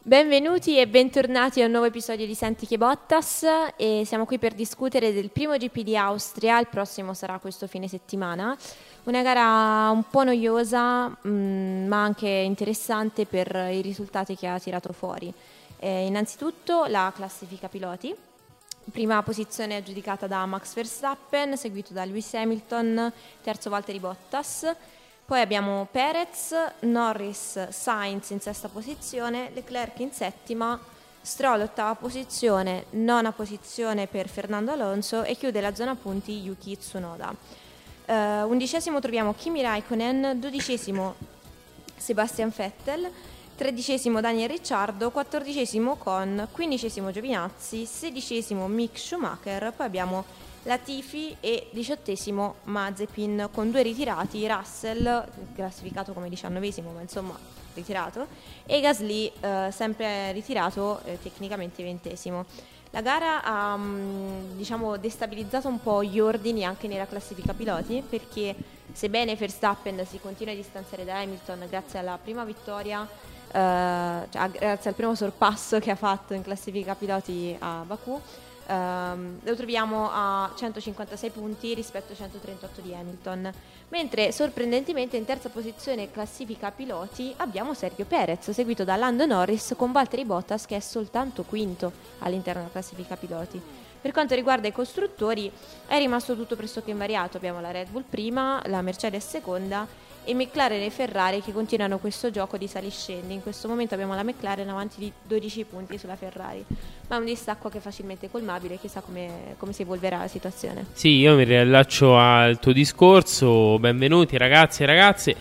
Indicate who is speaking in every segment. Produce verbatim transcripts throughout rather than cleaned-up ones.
Speaker 1: Benvenuti e bentornati a un nuovo episodio di Senti che Bottas e siamo qui per discutere del primo G P di Austria, il prossimo sarà questo fine settimana, una gara un po' noiosa mh, ma anche interessante per i risultati che ha tirato fuori. Eh, innanzitutto la classifica piloti, prima posizione aggiudicata da Max Verstappen, seguito da Lewis Hamilton, terzo Valtteri Bottas. Poi abbiamo Perez, Norris, Sainz in sesta posizione, Leclerc in settima, Stroll ottava posizione, nona posizione per Fernando Alonso e chiude la zona punti Yuki Tsunoda. Uh, undicesimo troviamo Kimi Raikkonen, dodicesimo Sebastian Vettel, tredicesimo Daniel Ricciardo, quattordicesimo Ocon, quindicesimo Giovinazzi, sedicesimo Mick Schumacher, poi abbiamo Latifi e diciottesimo Mazepin con due ritirati, Russell classificato come diciannovesimo ma insomma ritirato e Gasly eh, sempre ritirato eh, tecnicamente ventesimo. La gara ha mh, diciamo destabilizzato un po' gli ordini anche nella classifica piloti, perché sebbene Verstappen si continua a distanziare da Hamilton grazie alla prima vittoria eh, cioè, grazie al primo sorpasso che ha fatto in classifica piloti a Baku, Um, lo troviamo a centocinquantasei punti rispetto ai centotrentotto di Hamilton, mentre sorprendentemente in terza posizione classifica piloti abbiamo Sergio Perez, seguito da Lando Norris con Valtteri Bottas che è soltanto quinto all'interno della classifica piloti. Per quanto riguarda i costruttori è rimasto tutto pressoché invariato, abbiamo la Red Bull prima, la Mercedes seconda e McLaren e Ferrari che continuano questo gioco di saliscendi. In questo momento abbiamo la McLaren avanti di dodici punti sulla Ferrari, ma è un distacco che è facilmente colmabile, chissà come, come si evolverà la situazione.
Speaker 2: Sì, io mi riallaccio al tuo discorso, benvenuti ragazzi e ragazze.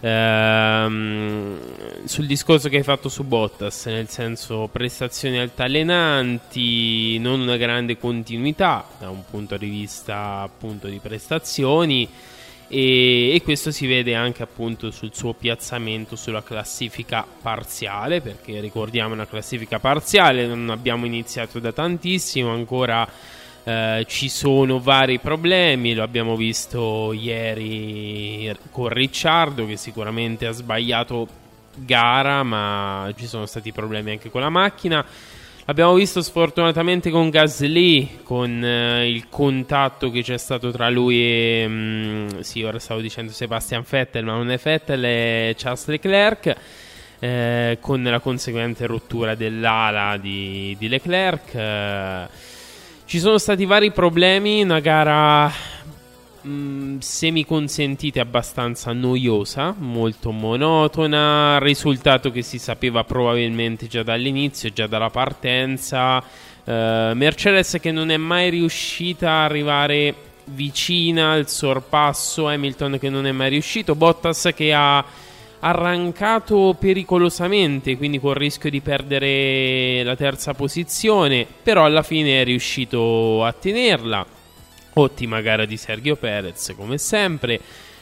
Speaker 2: Ehm, sul discorso che hai fatto su Bottas, nel senso prestazioni altalenanti, non una grande continuità da un punto di vista appunto di prestazioni. E, e questo si vede anche appunto sul suo piazzamento sulla classifica parziale, perché ricordiamo una classifica parziale, non abbiamo iniziato da tantissimo ancora, eh, ci sono vari problemi, lo abbiamo visto ieri con Ricciardo che sicuramente ha sbagliato gara, ma ci sono stati problemi anche con la macchina. Abbiamo visto sfortunatamente con Gasly, con eh, il contatto che c'è stato tra lui e mh, sì, ora stavo dicendo Sebastian Vettel, ma non è Vettel, è Charles Leclerc, eh, con la conseguente rottura dell'ala di, di Leclerc. Eh, ci sono stati vari problemi, una gara Mm, se mi consentite abbastanza noiosa, molto monotona, risultato che si sapeva probabilmente già dall'inizio, già dalla partenza. uh, Mercedes che non è mai riuscita a arrivare vicina al sorpasso, Hamilton che non è mai riuscito, Bottas che ha arrancato pericolosamente, quindi con il rischio di perdere la terza posizione, però alla fine è riuscito a tenerla. Ottima gara di Sergio Perez come sempre,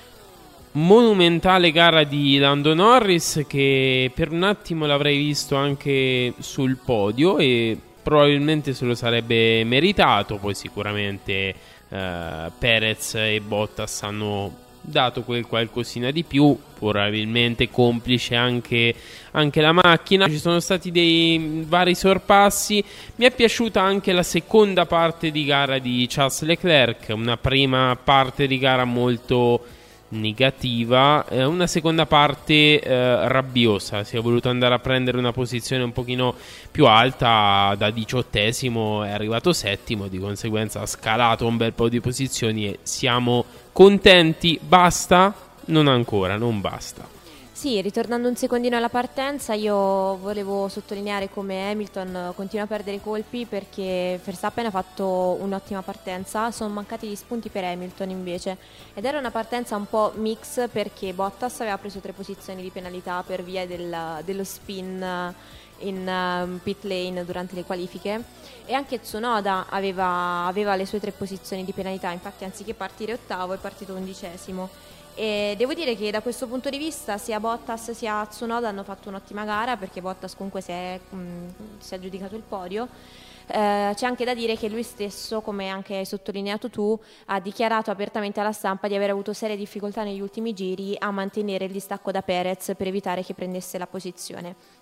Speaker 2: monumentale gara di Lando Norris che per un attimo l'avrei visto anche sul podio e probabilmente se lo sarebbe meritato. Poi sicuramente eh, Perez e Bottas hanno dato quel qualcosina di più, probabilmente complice anche, anche la macchina. Ci sono stati dei vari sorpassi. Mi è piaciuta anche la seconda parte di gara di Charles Leclerc, una prima parte di gara molto negativa, eh, una seconda parte eh, rabbiosa. Si è voluto andare a prendere una posizione un pochino più alta, da diciottesimo è arrivato settimo, di conseguenza ha scalato un bel po' di posizioni e siamo contenti. Basta? Non ancora, non basta.
Speaker 1: Sì, ritornando un secondino alla partenza, io volevo sottolineare come Hamilton continua a perdere colpi perché Verstappen ha fatto un'ottima partenza, sono mancati gli spunti per Hamilton invece, ed era una partenza un po' mix perché Bottas aveva preso tre posizioni di penalità per via del, dello spin in um, pit lane durante le qualifiche, e anche Tsunoda aveva, aveva le sue tre posizioni di penalità, infatti anziché partire ottavo è partito undicesimo. E devo dire che da questo punto di vista sia Bottas sia Tsunoda hanno fatto un'ottima gara, perché Bottas comunque si è, mh, si è aggiudicato il podio. Eh, c'è anche da dire che lui stesso, come anche hai sottolineato tu, ha dichiarato apertamente alla stampa di aver avuto serie difficoltà negli ultimi giri a mantenere il distacco da Perez per evitare che prendesse la posizione.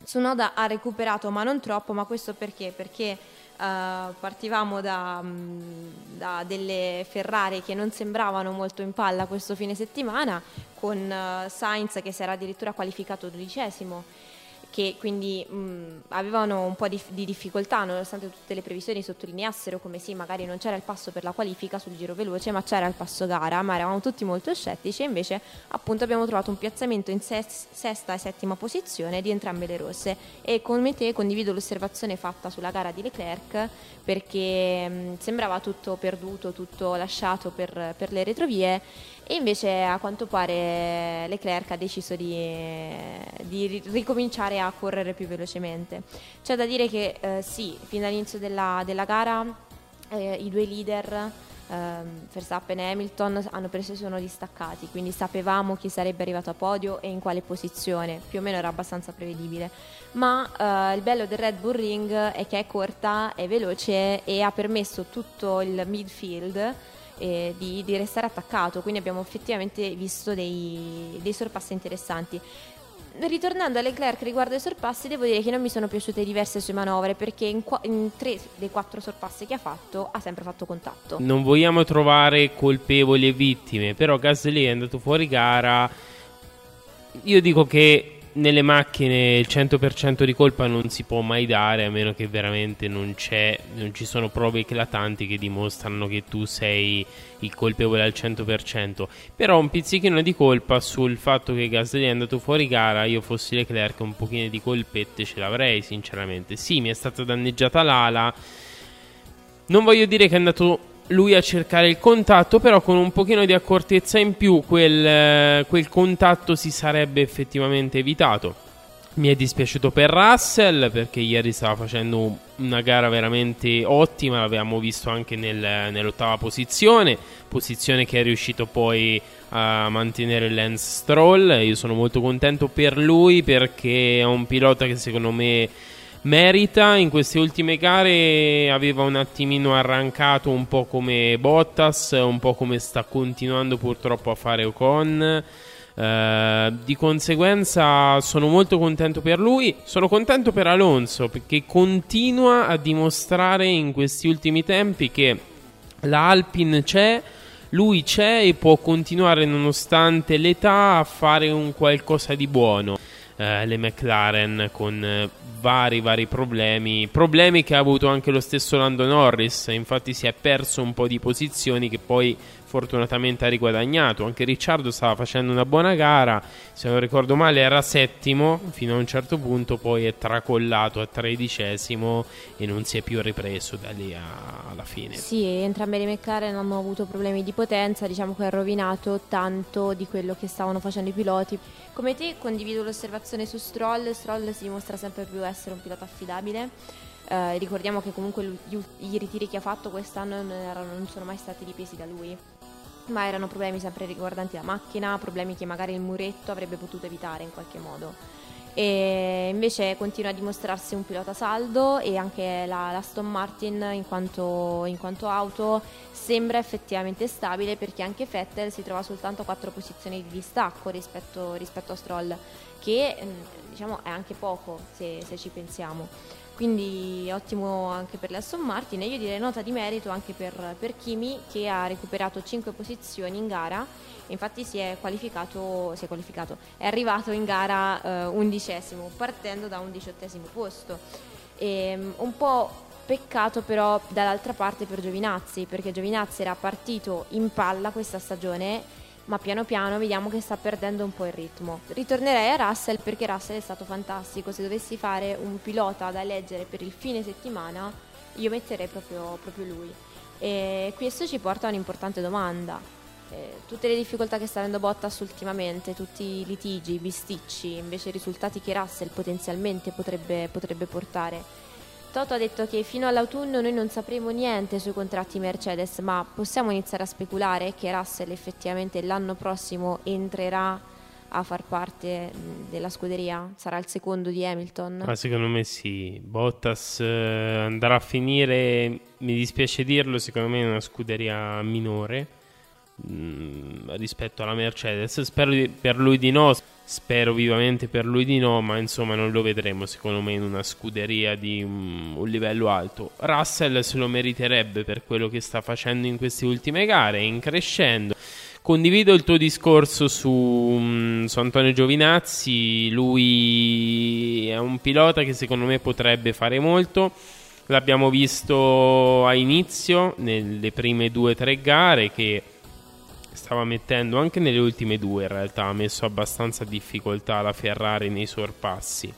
Speaker 1: Tsunoda ha recuperato, ma non troppo, ma questo perché? Perché uh, partivamo da, da delle Ferrari che non sembravano molto in palla questo fine settimana, con uh, Sainz che si era addirittura qualificato dodicesimo, che quindi mh, avevano un po' di, di difficoltà, nonostante tutte le previsioni sottolineassero come sì, magari non c'era il passo per la qualifica sul giro veloce, ma c'era il passo gara, ma eravamo tutti molto scettici, e invece appunto abbiamo trovato un piazzamento in ses- sesta e settima posizione di entrambe le rosse. E come te condivido l'osservazione fatta sulla gara di Leclerc, perché mh, sembrava tutto perduto, tutto lasciato per, per le retrovie, e invece a quanto pare Leclerc ha deciso di, di ricominciare a correre più velocemente. C'è da dire che eh, sì, fin dall'inizio della, della gara eh, i due leader, eh, Verstappen e Hamilton, hanno preso, sono distaccati, quindi sapevamo chi sarebbe arrivato a podio e in quale posizione, più o meno era abbastanza prevedibile. Ma eh, il bello del Red Bull Ring è che è corta, è veloce e ha permesso tutto il midfield Eh, di, di restare attaccato, quindi abbiamo effettivamente visto dei, dei sorpassi interessanti. Ritornando a Leclerc riguardo ai sorpassi, devo dire che non mi sono piaciute diverse sue manovre, perché in, qua, in tre dei quattro sorpassi che ha fatto ha sempre fatto contatto.
Speaker 2: Non vogliamo trovare colpevoli e vittime, però Gasly è andato fuori gara. Io dico che nelle macchine il cento per cento di colpa non si può mai dare, a meno che veramente non c'è, non ci sono prove eclatanti che dimostrano che tu sei il colpevole al cento per cento. Però un pizzichino di colpa sul fatto che Gasly è andato fuori gara, io fossi Leclerc un pochino di colpette ce l'avrei sinceramente. Sì, mi è stata danneggiata l'ala, non voglio dire che è andato lui a cercare il contatto, però con un pochino di accortezza in più quel, quel contatto si sarebbe effettivamente evitato. Mi è dispiaciuto per Russell, perché ieri stava facendo una gara veramente ottima, l'avevamo visto anche nel, nell'ottava posizione, posizione che è riuscito poi a mantenere Lance Stroll. Io sono molto contento per lui, perché è un pilota che secondo me merita. In queste ultime gare aveva un attimino arrancato, un po' come Bottas, un po' come sta continuando purtroppo a fare Ocon. Uh, di conseguenza sono molto contento per lui. Sono contento per Alonso, perché continua a dimostrare in questi ultimi tempi che la Alpine c'è, lui c'è e può continuare nonostante l'età a fare un qualcosa di buono. Uh, le McLaren con uh, vari vari problemi problemi che ha avuto anche lo stesso Lando Norris, infatti si è perso un po' di posizioni che poi fortunatamente ha riguadagnato. Anche Ricciardo stava facendo una buona gara, se non ricordo male era settimo fino a un certo punto, poi è tracollato a tredicesimo e non si è più ripreso da lì a, alla fine.
Speaker 1: Sì, entrambe le McLaren hanno avuto problemi di potenza, diciamo che ha rovinato tanto di quello che stavano facendo i piloti. Come te condivido l'osservazione su Stroll. Stroll si dimostra sempre più essere un pilota affidabile. Eh, ricordiamo che comunque gli, i ritiri che ha fatto quest'anno non, erano, non sono mai stati dipesi da lui, ma erano problemi sempre riguardanti la macchina, problemi che magari il muretto avrebbe potuto evitare in qualche modo. E invece continua a dimostrarsi un pilota saldo, e anche la, la Aston Martin in quanto, in quanto auto sembra effettivamente stabile, perché anche Vettel si trova soltanto a quattro posizioni di distacco rispetto, rispetto a Stroll, che diciamo è anche poco se, se ci pensiamo. Quindi ottimo anche per l'Aston Martin, e io direi nota di merito anche per, per Kimi, che ha recuperato cinque posizioni in gara. Infatti si è qualificato, si è qualificato, è arrivato in gara eh, undicesimo, partendo da un diciottesimo posto. E, um, un po' peccato però dall'altra parte per Giovinazzi, perché Giovinazzi era partito in palla questa stagione, ma piano piano vediamo che sta perdendo un po' il ritmo. Ritornerei a Russell, perché Russell è stato fantastico. Se dovessi fare un pilota da eleggere per il fine settimana, io metterei proprio, proprio lui. E questo ci porta a un'importante domanda. Eh, tutte le difficoltà che sta avendo Bottas ultimamente, tutti i litigi, i bisticci, invece i risultati che Russell potenzialmente potrebbe, potrebbe portare. Toto ha detto che fino all'autunno noi non sapremo niente sui contratti Mercedes, ma possiamo iniziare a speculare che Russell effettivamente l'anno prossimo entrerà a far parte della scuderia? Sarà il secondo di Hamilton?
Speaker 2: Ma secondo me sì. Bottas eh, andrà a finire, mi dispiace dirlo, secondo me in una scuderia minore, mh, rispetto alla Mercedes. Spero di, per lui di no, spero vivamente per lui di no, ma insomma non lo vedremo secondo me in una scuderia di um, un livello alto. Russell se lo meriterebbe per quello che sta facendo in queste ultime gare, in crescendo. Condivido il tuo discorso su, um, su Antonio Giovinazzi. Lui è un pilota che secondo me potrebbe fare molto. L'abbiamo visto a inizio nelle prime due o tre gare che stava mettendo, anche nelle ultime due in realtà ha messo abbastanza difficoltà la Ferrari nei sorpassi.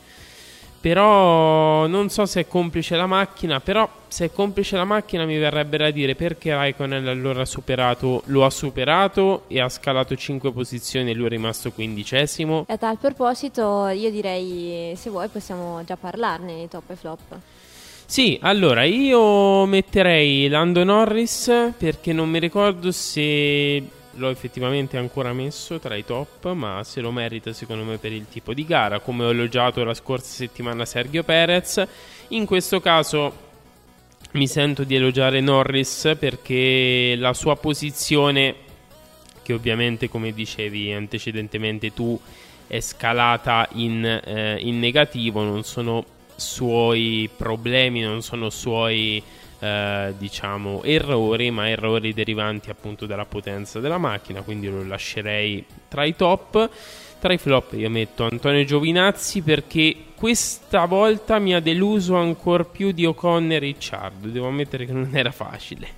Speaker 2: Però non so se è complice la macchina, però se è complice la macchina mi verrebbe da dire perché Raikkonen allora ha superato, lo ha superato e ha scalato cinque posizioni e lui è rimasto quindicesimo.
Speaker 1: E a tal proposito io direi, se vuoi possiamo già parlarne nei top e flop.
Speaker 2: Sì, allora io metterei Lando Norris perché non mi ricordo se l'ho effettivamente ancora messo tra i top, ma se lo merita secondo me per il tipo di gara, come ho elogiato la scorsa settimana Sergio Perez. In questo caso mi sento di elogiare Norris perché la sua posizione, che ovviamente come dicevi antecedentemente tu è scalata in, eh, in negativo, non sono suoi problemi, non sono suoi Eh, diciamo errori, ma errori derivanti appunto dalla potenza della macchina, quindi lo lascerei tra i top. Tra i flop io metto Antonio Giovinazzi perché questa volta mi ha deluso ancor più di Ocon e Ricciardo, devo ammettere che non era facile.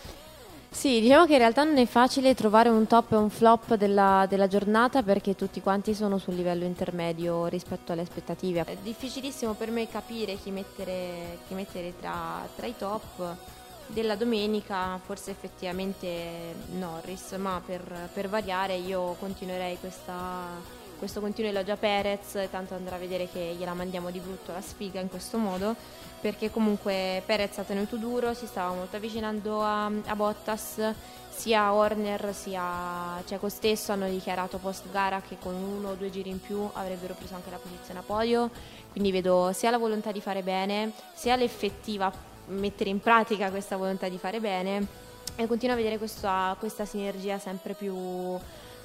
Speaker 1: Sì, diciamo che in realtà non è facile trovare un top e un flop della, della giornata perché tutti quanti sono sul livello intermedio rispetto alle aspettative. È difficilissimo per me capire chi mettere, chi mettere tra, tra i top. Della domenica forse effettivamente Norris, ma per, per variare io continuerei questa, questo continuo elogio a Perez, tanto andrà a vedere che gliela mandiamo di brutto la sfiga in questo modo, perché comunque Perez ha tenuto duro, si stava molto avvicinando a, a Bottas, sia Horner sia Checo stesso hanno dichiarato post gara che con uno o due giri in più avrebbero preso anche la posizione a podio, quindi vedo sia la volontà di fare bene sia l'effettiva mettere in pratica questa volontà di fare bene, e continuo a vedere questa, questa sinergia sempre più,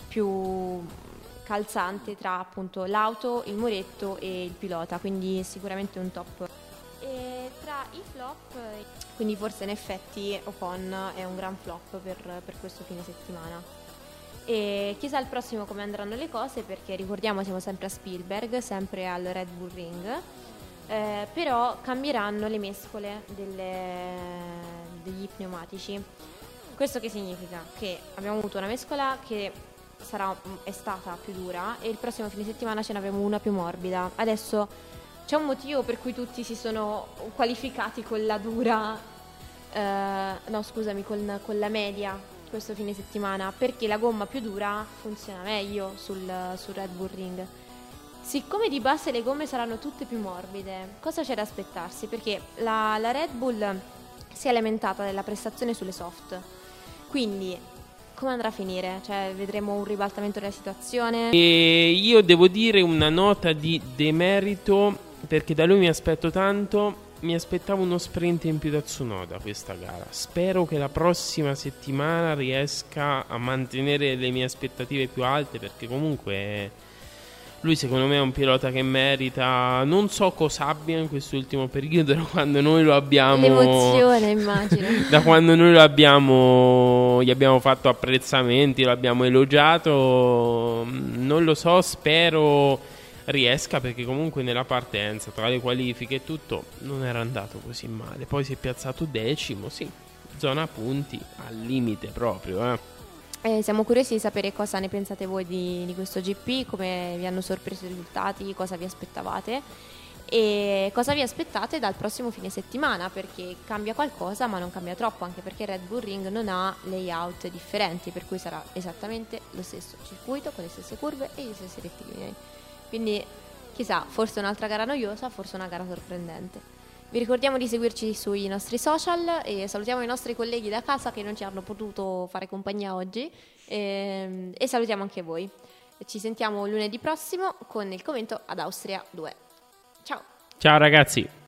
Speaker 1: più calzante tra appunto l'auto, il muretto e il pilota, quindi sicuramente un top. E tra i flop, quindi forse in effetti Ocon è un gran flop per, per questo fine settimana. E chissà il prossimo come andranno le cose, perché ricordiamo siamo sempre a Spielberg, sempre al Red Bull Ring, eh, però cambieranno le mescole delle, degli pneumatici. Questo che significa? Che abbiamo avuto una mescola che sarà, è stata più dura e il prossimo fine settimana ce ne avremo una più morbida. Adesso c'è un motivo per cui tutti si sono qualificati con la dura, eh, no scusami, con, con la media questo fine settimana, perché la gomma più dura funziona meglio sul, sul Red Bull Ring. Siccome di base le gomme saranno tutte più morbide, cosa c'è da aspettarsi? Perché la, la Red Bull si è lamentata della prestazione sulle soft, quindi come andrà a finire? Cioè, vedremo un ribaltamento della situazione?
Speaker 2: E io devo dire una nota di demerito, perché da lui mi aspetto tanto. Mi aspettavo uno sprint in più da Tsunoda questa gara. Spero che la prossima settimana riesca a mantenere le mie aspettative più alte, perché comunque lui secondo me è un pilota che merita. Non so cosa abbia in quest'ultimo periodo, da quando noi lo abbiamo,
Speaker 1: l'emozione immagino
Speaker 2: da quando noi lo abbiamo, gli abbiamo fatto apprezzamenti, lo abbiamo elogiato. Non lo so, spero riesca, perché comunque nella partenza, tra le qualifiche e tutto, non era andato così male. Poi si è piazzato decimo, sì, zona punti al limite proprio, eh.
Speaker 1: Eh, siamo curiosi di sapere cosa ne pensate voi di, di questo G P, come vi hanno sorpreso i risultati, cosa vi aspettavate e cosa vi aspettate dal prossimo fine settimana, perché cambia qualcosa ma non cambia troppo, anche perché Red Bull Ring non ha layout differenti, per cui sarà esattamente lo stesso circuito con le stesse curve e gli stessi rettilinei. Quindi chissà, forse un'altra gara noiosa, forse una gara sorprendente. Vi ricordiamo di seguirci sui nostri social e salutiamo i nostri colleghi da casa che non ci hanno potuto fare compagnia oggi, e, e salutiamo anche voi. Ci sentiamo lunedì prossimo con il commento ad Austria due. Ciao!
Speaker 2: Ciao ragazzi!